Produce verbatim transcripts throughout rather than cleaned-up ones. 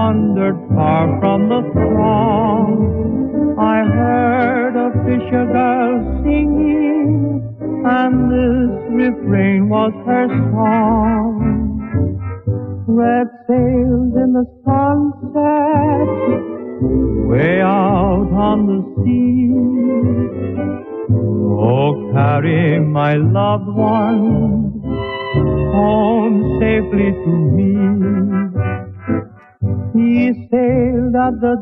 wandered far from the throng, I heard a fisher girl singing, and this refrain was her song. Red sails in the sunset, way out on the sea. Oh, carry my loved one home safely to me. He sailed at the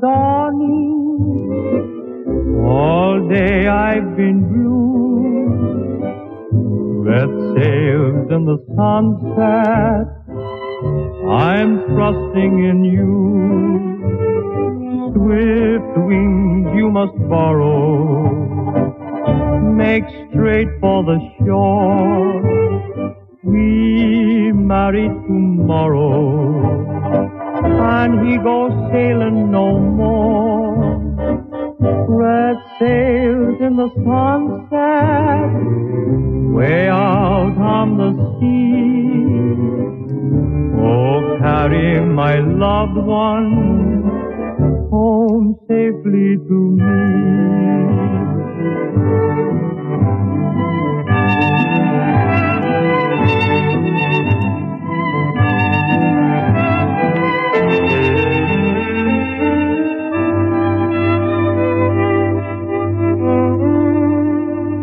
dawning, all day I've been blue. Red sails in the sunset, I'm trusting in you. Swift wings you must borrow, make straight for the shore. We marry tomorrow, and he goes sailing no more. Red sails in the sunset, way out on the sea. Oh, carry my loved one home safely to me.